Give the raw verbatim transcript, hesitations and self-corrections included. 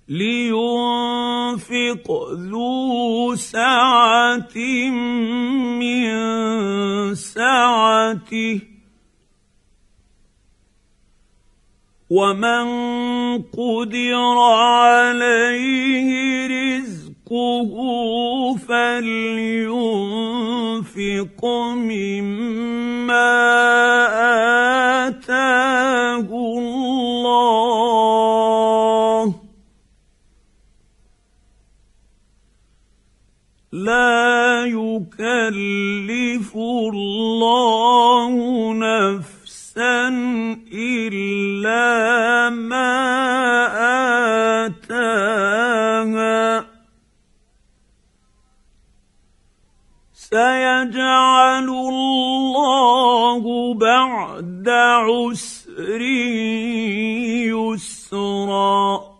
لينفق ذو سعة من سعته ومن قدر عليه رزقه فلينفق مما آتاه الله لا يكلف الله نفسا إلا ما آتاها سيجعل الله بعد عسر يسرا